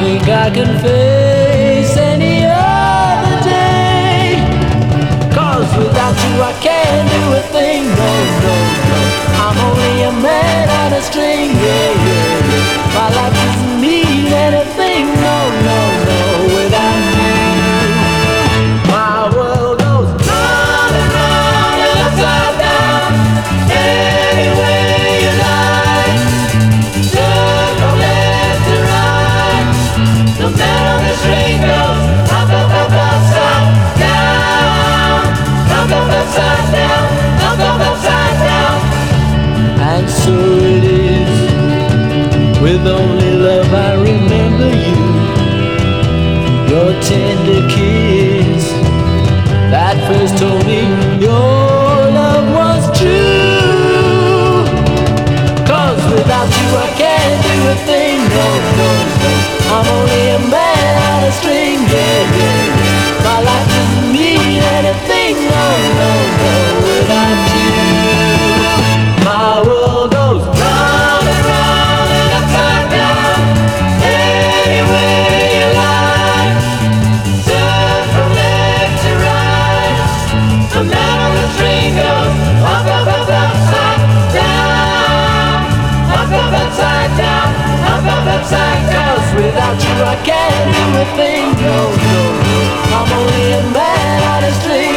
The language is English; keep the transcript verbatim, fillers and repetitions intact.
think I can face any other day. Cause without you I can't do a thing, no, no, no. I'm only a man on a string, yeah, yeah, yeah. My life doesn't mean anything, no, no, no. Without you, my world goes round and round and upside down. Any way you like, turn from left to right. No matter the string goes up, up, up, upside down, up, up, upside down, up, up, upside down. And so it is, with only love I remember you. Your tender kiss that first told me your love was true. Cause without you I can't do a thing, no, no, no. I'm only a man on a string, yeah, yeah, yeah. My life doesn't mean anything, no, no, no. Without you, my world goes round and round and upside down. Any way you like, turn from left to right. No matter the string goes up, up, up, upside down, up, up, upside down, up, up, upside down. Cause without you I can't do a thing, no, no, no. I'm only a man on a string.